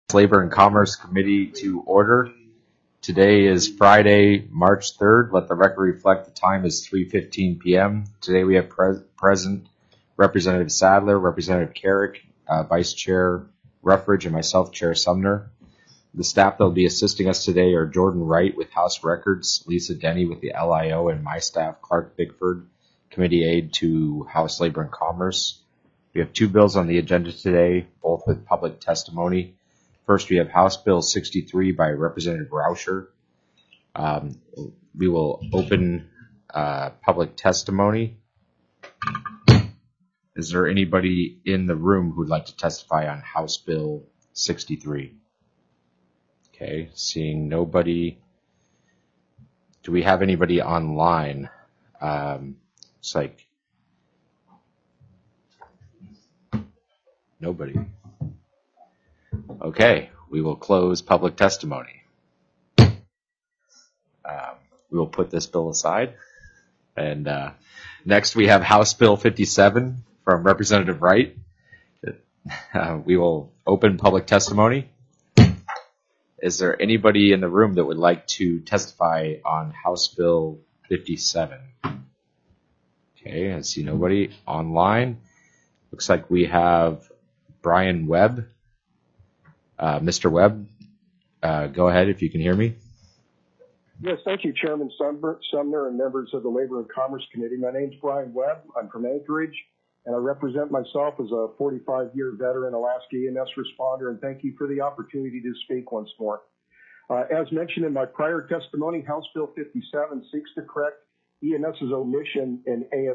Labor and Commerce Committee to order. Today is Friday, March 3rd. Let the record reflect the time is 3:15 p.m. Today we have present Representative Sadler, Representative Carrick, Vice Chair Ruffridge, and myself, Chair Sumner. The staff that will be assisting us today are Jordan Wright with House Records, Lisa Denny with the LIO, and my staff, Clark Bickford, Committee Aide to House Labor and Commerce. We have two bills on the agenda today, both with public testimony. First, we have House Bill 63 by Representative Rauscher. We will open public testimony. Is there anybody in the room who would like to testify on House Bill 63? Okay, seeing nobody. Do we have anybody online? It's like nobody. Okay, we will close public testimony. We will put this bill aside. And next we have House Bill 57 from Representative Wright. We will open public testimony. Is there anybody in the room that would like to testify on House Bill 57? Okay, I see nobody online. Looks like we have Brian Webb. Mr. Webb, go ahead if you can hear me. Yes, thank you, Chairman Sumner and members of the Labor and Commerce Committee. My name's Brian Webb. I'm from Anchorage, and I represent myself as a 45-year veteran Alaska EMS responder, and thank you for the opportunity to speak once more. As mentioned in my prior testimony, House Bill 57 seeks to correct EMS's omission in AS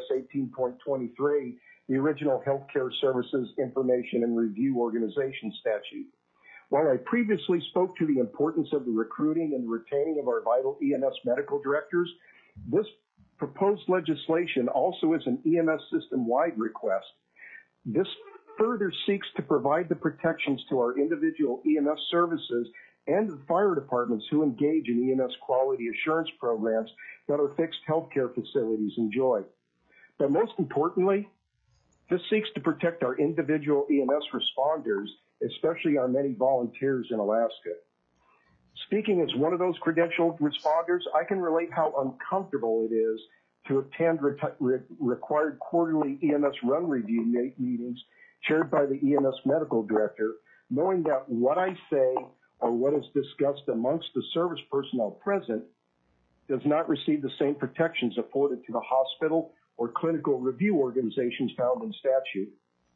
18.23, the original Healthcare Services Information and Review Organization statute. While I previously spoke to the importance of the recruiting and retaining of our vital EMS medical directors, this proposed legislation also is an EMS system-wide request. This further seeks to provide the protections to our individual EMS services and the fire departments who engage in EMS quality assurance programs that our fixed healthcare facilities enjoy. But most importantly, this seeks to protect our individual EMS responders, especially our many volunteers in Alaska. Speaking as one of those credentialed responders, I can relate how uncomfortable it is to attend required quarterly EMS run review meetings chaired by the EMS medical director, knowing that what I say or what is discussed amongst the service personnel present does not receive the same protections afforded to the hospital or clinical review organizations found in statute.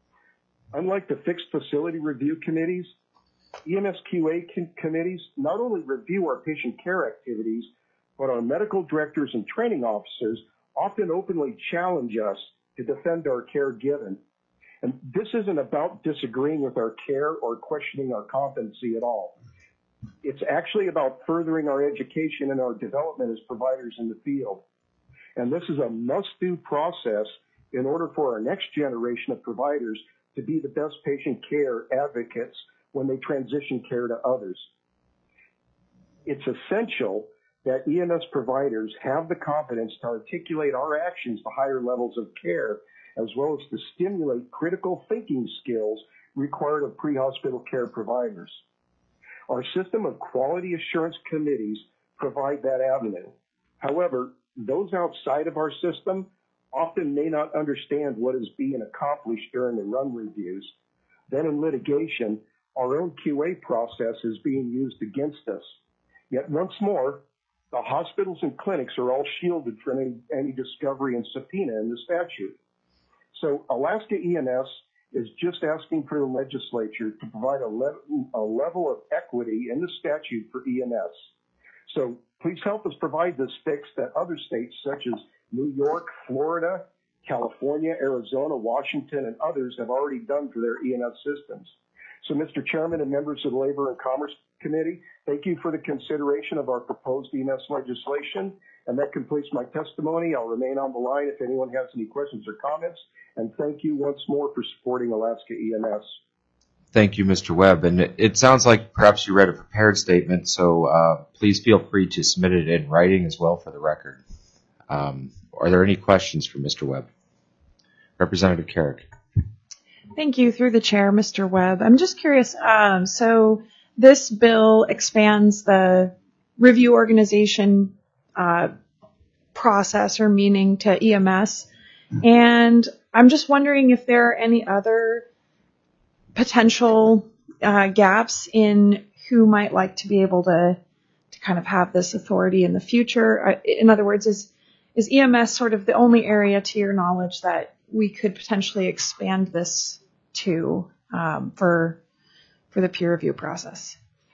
Unlike the fixed facility review committees, EMS QA committees not only review our patient care activities, but our medical directors and training officers often openly challenge us to defend our care given. And this isn't about disagreeing with our care or questioning our competency at all. It's actually about furthering our education and our development as providers in the field. And this is a must-do process in order for our next generation of providers to be the best patient care advocates when they transition care to others. It's essential that EMS providers have the confidence to articulate our actions to higher levels of care, as well as to stimulate critical thinking skills required of pre-hospital care providers. Our system of quality assurance committees provide that avenue. However, those outside of our system often may not understand what is being accomplished during the run reviews. Then in litigation, our own QA process is being used against us. Yet once more, the hospitals and clinics are all shielded from any discovery and subpoena in the statute. So Alaska EMS is just asking for the legislature to provide a level of equity in the statute for EMS. So please help us provide this fix that other states such as New York, Florida, California, Arizona, Washington, and others have already done for their EMS systems. So, Mr. Chairman and members of the Labor and Commerce Committee, thank you for the consideration of our proposed EMS legislation. And that completes my testimony. I'll remain on the line if anyone has any questions or comments. And thank you once more for supporting Alaska EMS. Thank you, Mr. Webb. And it sounds like perhaps you read a prepared statement, so please feel free to submit it in writing as well for the record. Are there any questions for Mr. Webb? Representative Carrick. Thank you. Through the chair, Mr. Webb. I'm just curious. So this bill expands the review organization process or meaning to EMS. And I'm just wondering if there are any other potential gaps in who might like to be able to kind of have this authority in the future. In other words, is EMS sort of the only area, to your knowledge, that we could potentially expand this to for the peer review process?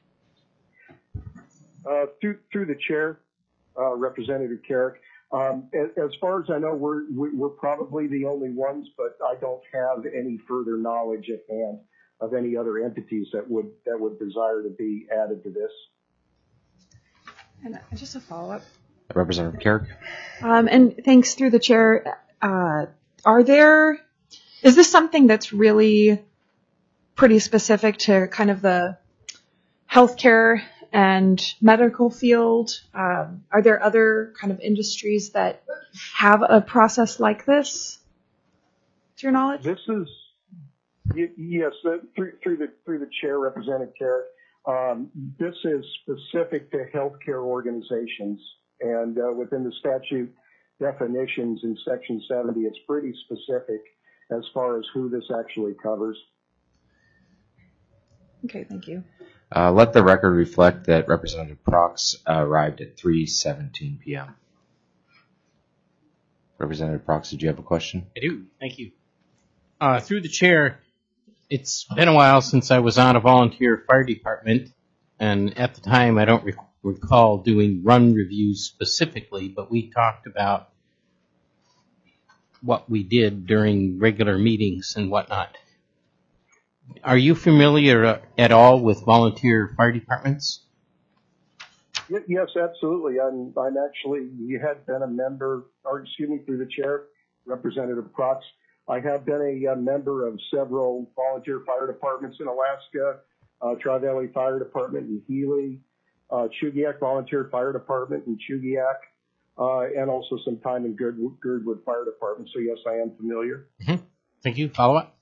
Through the chair, Representative Carrick. As far as I know, we're probably the only ones, but I don't have any further knowledge at hand of any other entities that would desire to be added to this. And just a follow-up. Representative Carrick. And thanks through the chair. Is this something that's really pretty specific to kind of the healthcare and medical field? Are there other kind of industries that have a process like this, to your knowledge? This is, yes, through the chair, Representative Carrick. This is specific to healthcare organizations, and within the statute definitions in Section 70, it's pretty specific as far as who this actually covers. Okay, thank you. Let the record reflect that Representative Prox arrived at 3:17 p.m. Representative Prox, did you have a question? I do. Thank you. Through the chair, it's been a while since I was on a volunteer fire department, and at the time I don't recall doing run reviews specifically, but we talked about what we did during regular meetings and whatnot. Are you familiar at all with volunteer fire departments? Yes, absolutely. I'm actually, you had been a member, or excuse me, through the chair, Representative Prox. I have been a member of several volunteer fire departments in Alaska, Tri-Valley Fire Department in Healy, Chugiak Volunteer Fire Department in Chugiak, and also some time in Girdwood Fire Department. So yes, I am familiar. Mm-hmm. Thank you. Follow up.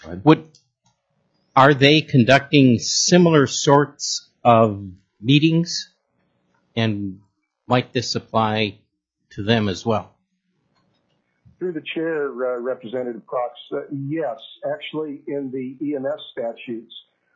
Are they conducting similar sorts of meetings, and might this apply to them as well? Through the chair, Representative Prox, yes. Actually, in the EMS statutes,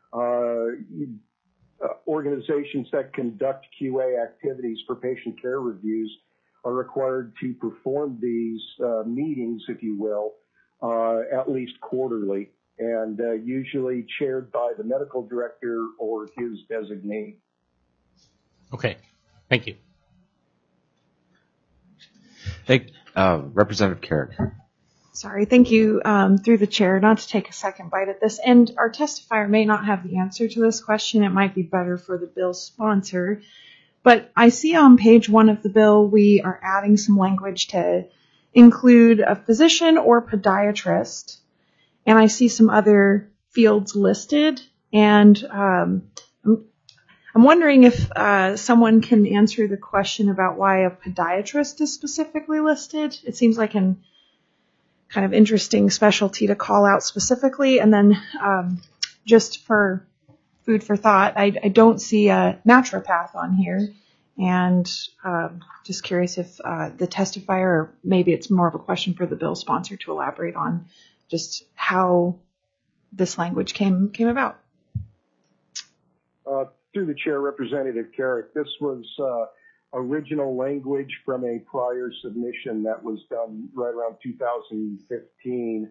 organizations that conduct QA activities for patient care reviews are required to perform these meetings, if you will, at least quarterly, and usually chaired by the medical director or his designee. Okay. Thank you. Representative Carrick. Sorry, thank you, through the chair, not to take a second bite at this. And our testifier may not have the answer to this question. It might be better for the bill's sponsor. But I see on page 1 of the bill, we are adding some language to include a physician or podiatrist. And I see some other fields listed. And I'm wondering if someone can answer the question about why a podiatrist is specifically listed. It seems like an kind of interesting specialty to call out specifically. And then just for food for thought, I don't see a naturopath on here. And just curious if the testifier, or maybe it's more of a question for the bill sponsor to elaborate on just how this language came about. Through the chair, Representative Carrick, this was original language from a prior submission that was done right around 2015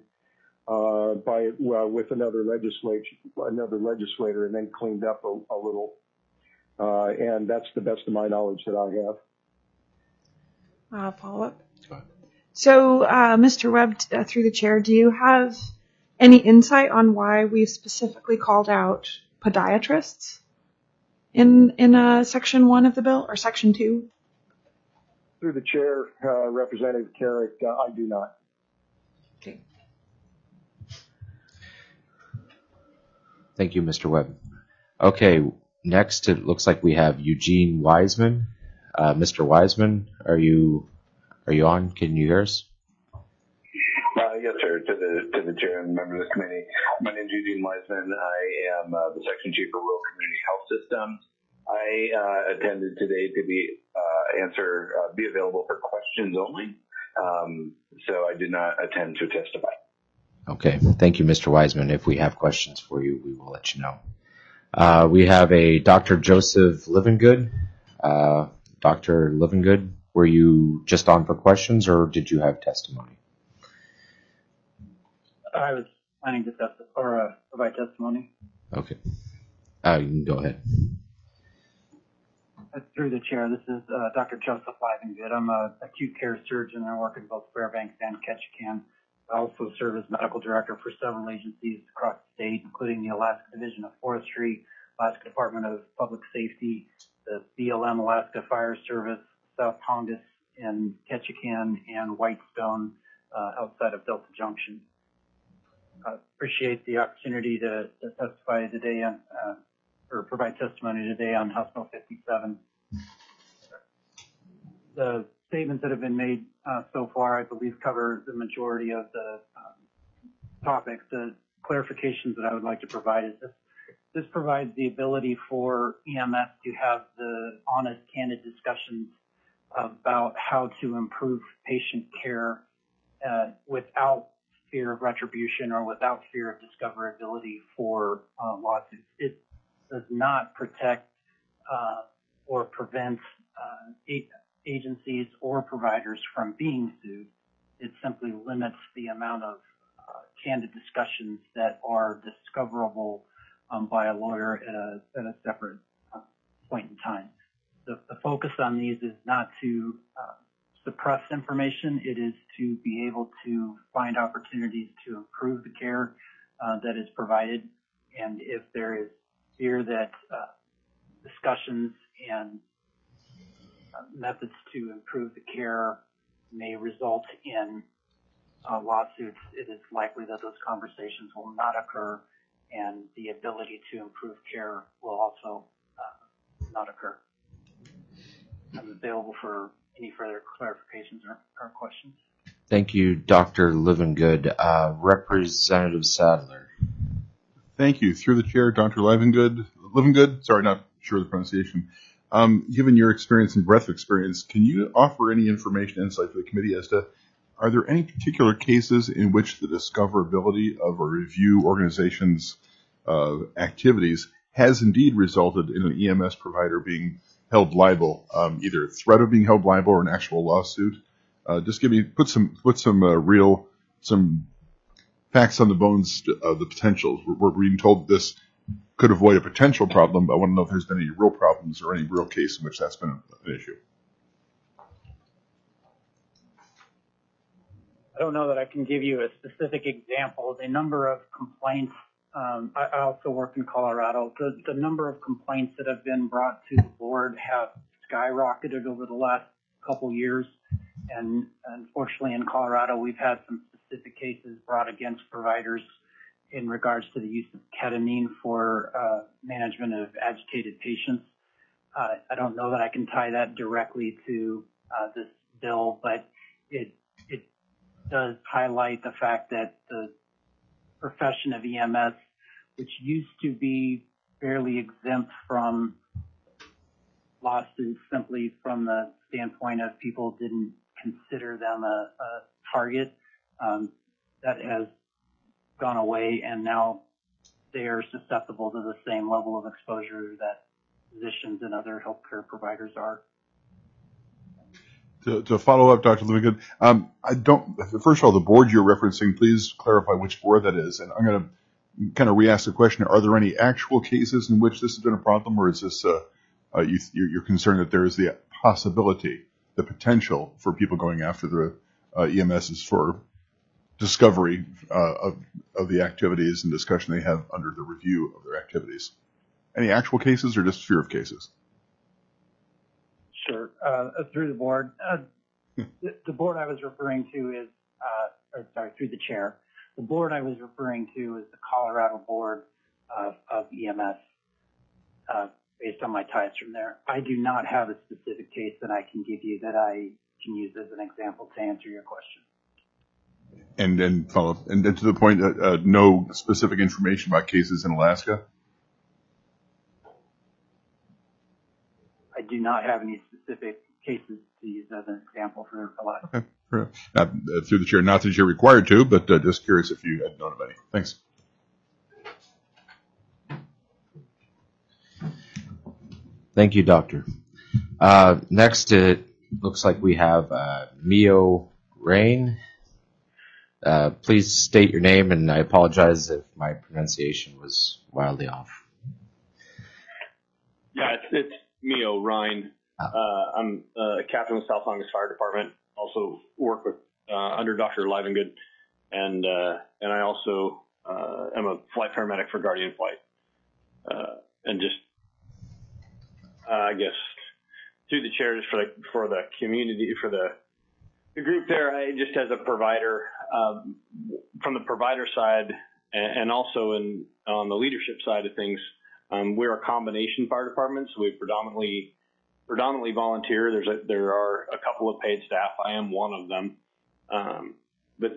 with another legislator, and then cleaned up a little. And that's the best of my knowledge that I have. Follow up. So, Mr. Webb, through the chair, do you have any insight on why we've specifically called out podiatrists in Section 1 of the bill, or Section 2? Through the chair, Representative Carrick, I do not. Okay. Thank you, Mr. Webb. Okay, next it looks like we have Eugene Wiseman. Mr. Wiseman, are you on? Can you hear us? Yes, sir. To the chair and members of the committee. My name is Eugene Wiseman. I am the section chief of Rural Community Health I attended today to be available for questions only. So I did not attend to testify. Okay. Thank you, Mr. Wiseman. If we have questions for you, we will let you know. We have a Dr. Joseph Livingood. Dr. Livingood, were you just on for questions or did you have testimony? I was planning to provide testimony. Okay. You can go ahead. Through the chair, this is Dr. Joseph Livingood. I'm an acute care surgeon. I work in both Fairbanks and Ketchikan. I also serve as medical director for several agencies across the state, including the Alaska Division of Forestry, Alaska Department of Public Safety, the BLM Alaska Fire Service, South Tongass in Ketchikan, and Whitestone outside of Delta Junction. I appreciate the opportunity to testify today on, or provide testimony today on House Bill 57. The statements that have been made so far, I believe, cover the majority of the topics. The clarifications that I would like to provide is this provides the ability for EMS to have the honest, candid discussions about how to improve patient care without fear of retribution or without fear of discoverability for lawsuits. It does not protect or prevent agencies or providers from being sued. It simply limits the amount of candid discussions that are discoverable by a lawyer at a separate point in time. The focus on these is not to suppress information. It is to be able to find opportunities to improve the care that is provided. And if there is fear that discussions and methods to improve the care may result in lawsuits, it is likely that those conversations will not occur, and the ability to improve care will also not occur. I'm available for any further clarifications or questions. Thank you, Dr. Livingood. Representative Sadler. Thank you. Through the chair, Dr. Livingood, sorry, not sure of the pronunciation. Given your experience and breadth of experience, can you offer any information, insight for the committee as to, are there any particular cases in which the discoverability of a review organization's activities has indeed resulted in an EMS provider being held liable, either threat of being held liable or an actual lawsuit? Just put some facts on the bones of the potentials. We're being told this could avoid a potential problem, but I want to know if there's been any real problems or any real case in which that's been an issue. I don't know that I can give you a specific example. The number of complaints, I also work in Colorado, the number of complaints that have been brought to the board have skyrocketed over the last couple years. And unfortunately in Colorado, we've had some specific cases brought against providers in regards to the use of ketamine for management of agitated patients. I don't know that I can tie that directly to this bill, but it does highlight the fact that the profession of EMS, which used to be fairly exempt from lawsuits simply from the standpoint of people didn't consider them a target, that has gone away, and now they are susceptible to the same level of exposure that physicians and other healthcare providers are. To follow up, Dr. Livingood, first of all, the board you're referencing, please clarify which board that is. And I'm going to kind of re-ask the question, are there any actual cases in which this has been a problem, or is this, you're concerned that there is the possibility, the potential for people going after the EMSs for discovery of the activities and discussion they have under the review of their activities? Any actual cases or just fear of cases? Sure. Through the board, the board I was referring to is, through the chair, the board I was referring to is the Colorado Board of EMS, based on my ties from there. I do not have a specific case that I can give you that I can use as an example to answer your question. And then follow up, and then to the point, no specific information about cases in Alaska? I do not have any specific cases to use as an example for Alaska. Okay. Fair enough. Through the chair, not that you're required to, but just curious if you had known of any. Thanks. Thank you, Doctor. Next, it looks like we have Mio Rain. Please state your name, and I apologize if my pronunciation was wildly off. Yeah, it's Mio Ryan. I'm a captain with South Tongass Fire Department. Also work with under Dr. Livengood, and I also am a flight paramedic for Guardian Flight. And just I guess through the chairs for the community, for the group there, I just as a provider from the provider side and also on the leadership side of things, we're a combination fire department, so we predominantly volunteer. There are a couple of paid staff. I am one of them, but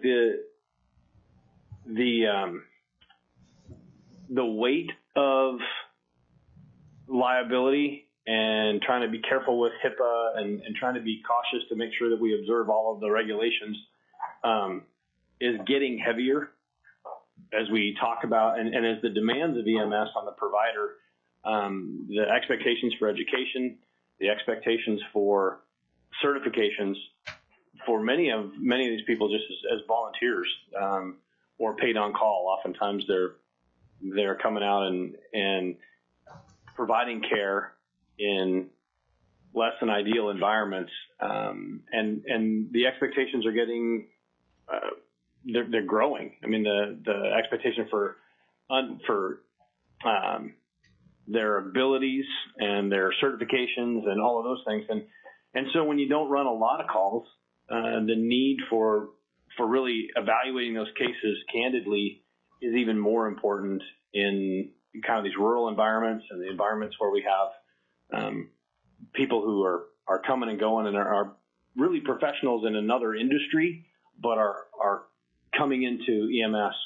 the weight of liability and trying to be careful with HIPAA and trying to be cautious to make sure that we observe all of the regulations is getting heavier as we talk about, and as the demands of EMS on the provider, the expectations for education, the expectations for certifications for many of these people just as volunteers or paid on call. Oftentimes they're coming out and providing care in less than ideal environments, and the expectations are getting they're growing. I mean, the expectation for their abilities and their certifications and all of those things, and so when you don't run a lot of calls, the need for really evaluating those cases candidly is even more important in kind of these rural environments and the environments where we have people who are coming and going and are really professionals in another industry, but are coming into EMS.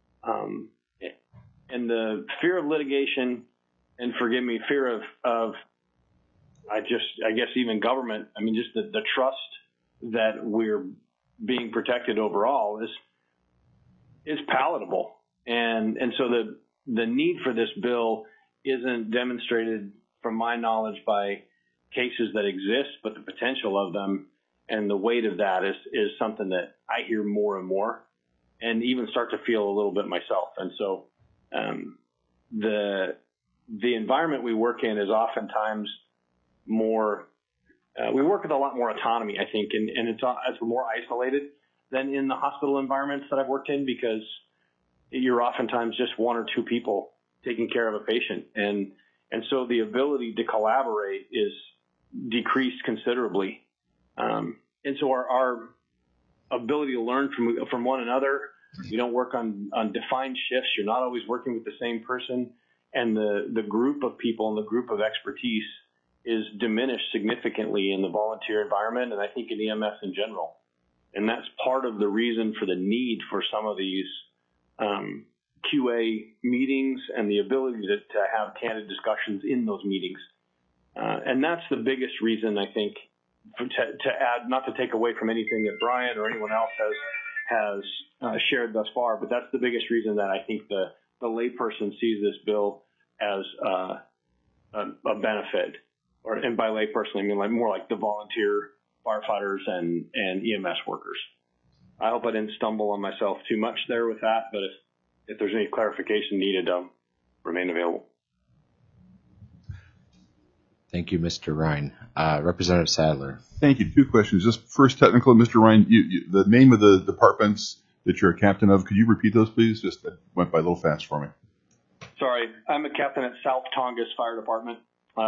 And the fear of litigation, and forgive me, fear of I guess even government, I mean, just the trust that we're being protected overall is palatable. And so the need for this bill isn't demonstrated, from my knowledge, by cases that exist, but the potential of them and the weight of that is something that I hear more and more, and even start to feel a little bit myself. And so the environment we work in is oftentimes more. We work with a lot more autonomy, I think, and it's more isolated than in the hospital environments that I've worked in, because you're oftentimes just one or two people taking care of a patient, and so the ability to collaborate is decreased considerably, and so our ability to learn from one another. You don't work on defined shifts. You're not always working with the same person, and the group of people and the group of expertise is diminished significantly in the volunteer environment, and I think in EMS in general. And that's part of the reason for the need for some of these QA meetings and the ability to have candid discussions in those meetings. And that's the biggest reason, I think, to add, not to take away from anything that Brian or anyone else has shared thus far, but that's the biggest reason that I think the layperson sees this bill as a benefit. And by layperson, I mean more like the volunteer firefighters and EMS workers. I hope I didn't stumble on myself too much there with that, but if there's any clarification needed, remain available. Thank you, Mr. Ryan. Representative Sadler. Thank you. Two questions. Just first technical, Mr. Ryan, the name of the departments that you're a captain of, could you repeat those, please? Just that went by a little fast for me. Sorry, I'm a captain at South Tongass Fire Department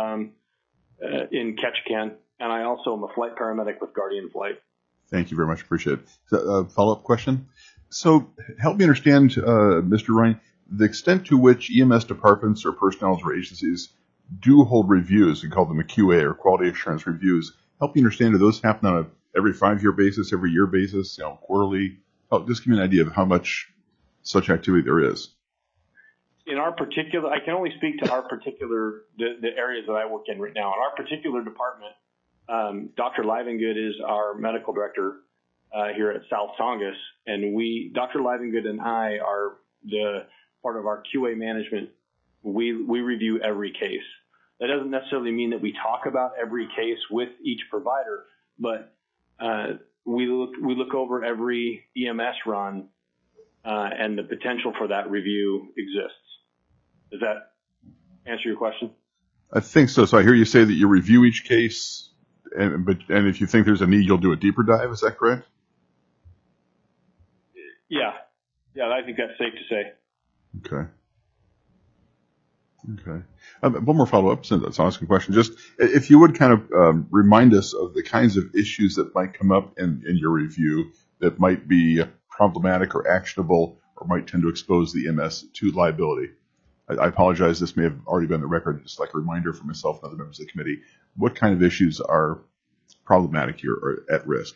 in Ketchikan, and I also am a flight paramedic with Guardian Flight. Thank you very much. Appreciate it. So, follow-up question. So help me understand, Mr. Ryan, the extent to which EMS departments or personnel or agencies do hold reviews. We call them a QA or quality assurance reviews. Help me understand, do those happen on every 5-year basis, every year basis, quarterly? Just give me an idea of how much such activity there is. in our particular, I can only speak to our particular, the areas that I work in right now. In our particular department, Dr. Livengood is our medical director here at South Tongass, and Dr. Livengood and I are the part of our QA management. We review every case. That doesn't necessarily mean that we talk about every case with each provider, but we look over every EMS run, and the potential for that review exists. Does that answer your question? I think so. So I hear you say that you review each case, and if you think there's a need, you'll do a deeper dive. Is that correct? Yeah, I think that's safe to say. Okay. One more follow-up, since that's an asking question. Just if you would kind of remind us of the kinds of issues that might come up in your review that might be problematic or actionable or might tend to expose the EMS to liability. I apologize, this may have already been the record, just like a reminder for myself and other members of the committee. What kind of issues are problematic here or at risk?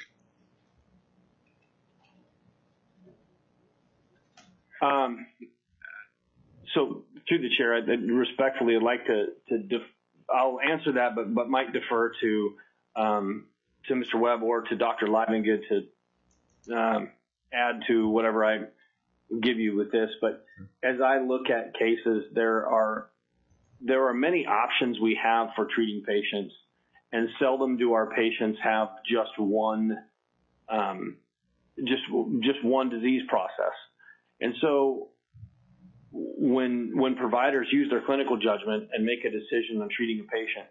So through the chair, respectfully, I'd like I'll answer that, but might defer to Mr. Webb or to Dr. Livengood to add to whatever I give you with this. But as I look at cases, there are many options we have for treating patients, and seldom do our patients have just one disease process. And so when providers use their clinical judgment and make a decision on treating a patient,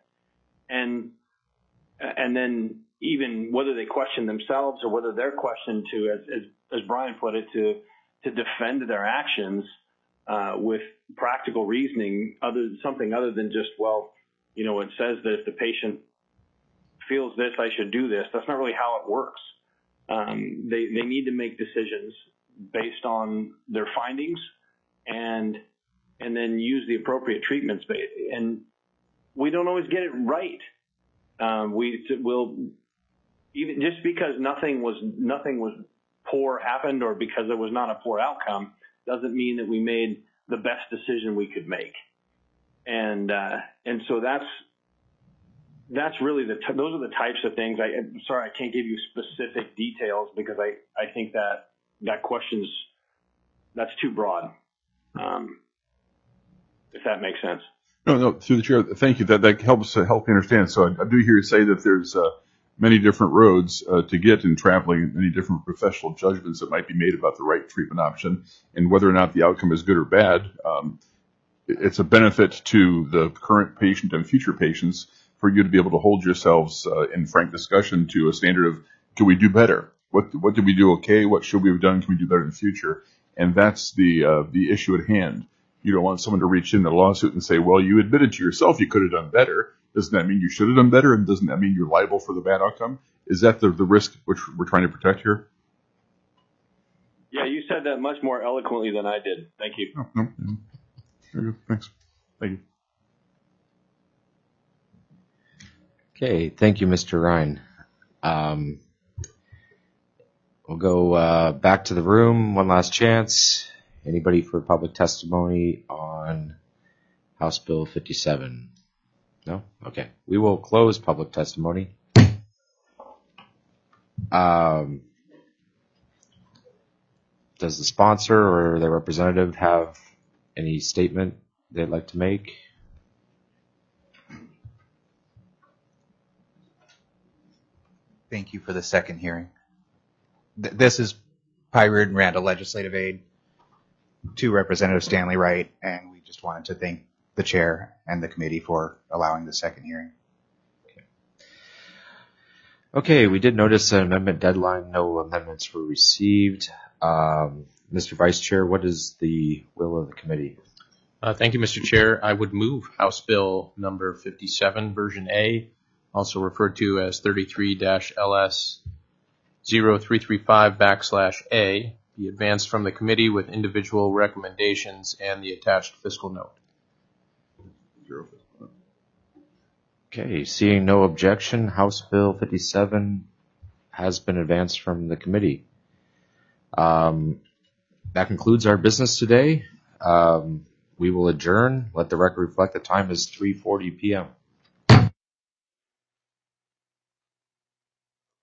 and then even whether they question themselves or whether they're questioned to, as Brian put it, to defend their actions with practical reasoning, something other than just, it says that if the patient feels this, I should do this. That's not really how it works. They need to make decisions based on their findings and then use the appropriate treatments. And we don't always get it right. We'll even just because nothing was poor happened, or because there was not a poor outcome, doesn't mean that we made the best decision we could make. And so that's really those are the types of things. I'm sorry, I can't give you specific details because I think that question's that's too broad. If that makes sense. No, through the chair. Thank you. That helps me understand. So I do hear you say that there's many different roads to get in traveling, many different professional judgments that might be made about the right treatment option, and whether or not the outcome is good or bad. It's a benefit to the current patient and future patients for you to be able to hold yourselves in frank discussion to a standard of, can we do better? What did we do okay? What should we have done? Can we do better in the future? And that's the issue at hand. You don't want someone to reach into a lawsuit and say, well, you admitted to yourself you could have done better. Doesn't that mean you should have done better? And doesn't that mean you're liable for the bad outcome? Is that the risk which we're trying to protect here? Yeah, you said that much more eloquently than I did. Thank you. Oh, no. Very good. Thanks. Thank you. Okay, thank you, Mr. Ryan. We'll go back to the room. One last chance. Anybody for public testimony on House Bill 57? No? Okay. We will close public testimony. Does the sponsor or their representative have any statement they'd like to make? Thank you for the second hearing. This is Pye Reardon Randall, legislative aide to Representative Stanley Wright, and we just wanted to thank the chair and the committee for allowing the second hearing. Okay, we did notice an amendment deadline. No amendments were received. Mr. Vice Chair, what is the will of the committee? Thank you, Mr. Chair. I would move House Bill number 57, version A, also referred to as 33-LS 0335/A, be advanced from the committee with individual recommendations and the attached fiscal note. Okay, seeing no objection, House Bill 57 has been advanced from the committee. That concludes our business today. we will adjourn. Let the record reflect the time is 3:40 p.m.